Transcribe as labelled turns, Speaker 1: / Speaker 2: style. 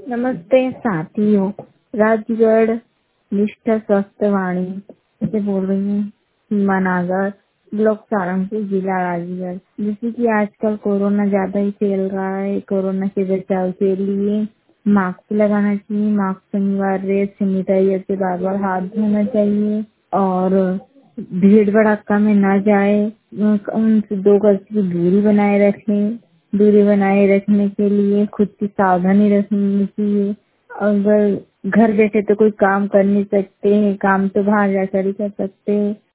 Speaker 1: नमस्ते साथियों। राजगढ़ निष्ठा स्वस्थ वाणी से बोल रही हूँ। सीमा नागर, ब्लॉक सारंगपुर, जिला राजगढ़। जैसे कि आजकल कोरोना ज्यादा ही फैल रहा है। कोरोना के बचाव के लिए मास्क लगाना चाहिए, मास्क अनिवार्य, सैनिटाइजर से बार बार हाथ धोना चाहिए और भीड़ भड़ाका में न जाए। उनसे 2 गज की दूरी बनाए रखें। दूरी बनाए रखने के लिए खुद की सावधानी रखनी चाहिए। अगर घर बैठे तो कोई काम कर नहीं सकते हैं, काम तो बाहर जाकर ही कर सकते हैं।